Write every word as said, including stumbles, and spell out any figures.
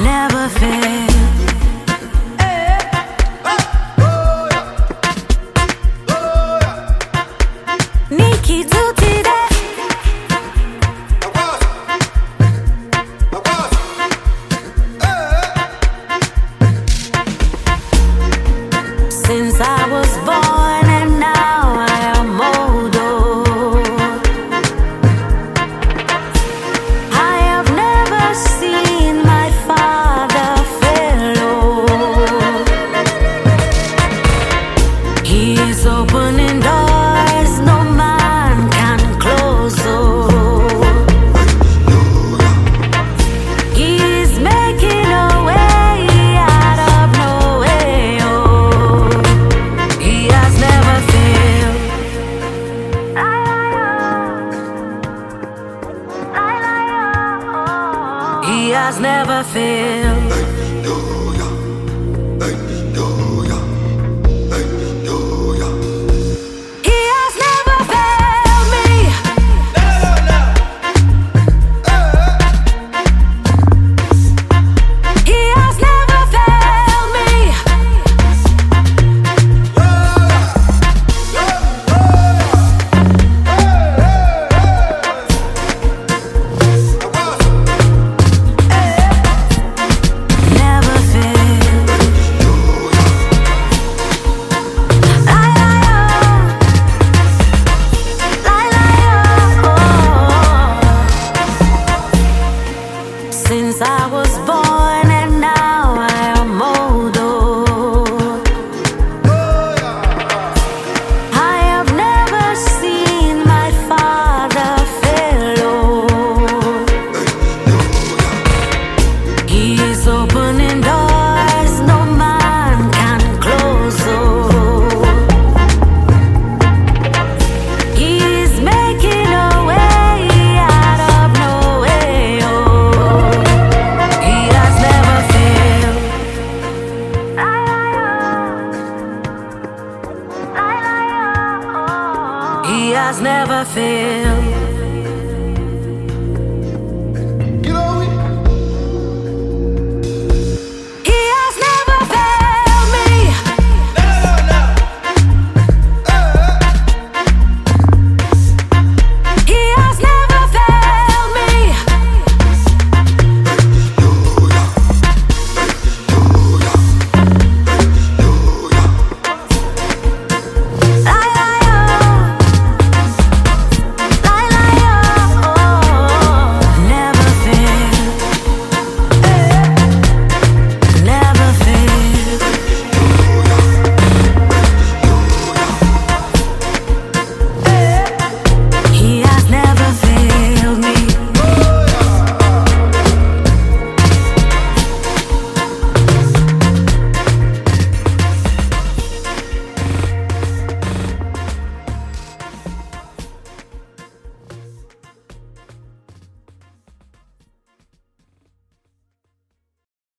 never fail. Nikki tutti de since I was born and now I am older, I have never seen my father fail. He is opening doors no man can close. He is making a way out of no way. He has never failed. He has never failed. He has never failed me. He has never failed me. Never failed. Lie, lie, oh. Lie, lie, oh. Since I was born and now I am older, I have never seen my father fail. He is opening doors no man can close. He is making a way out of no way. He has never failed. He has never failed.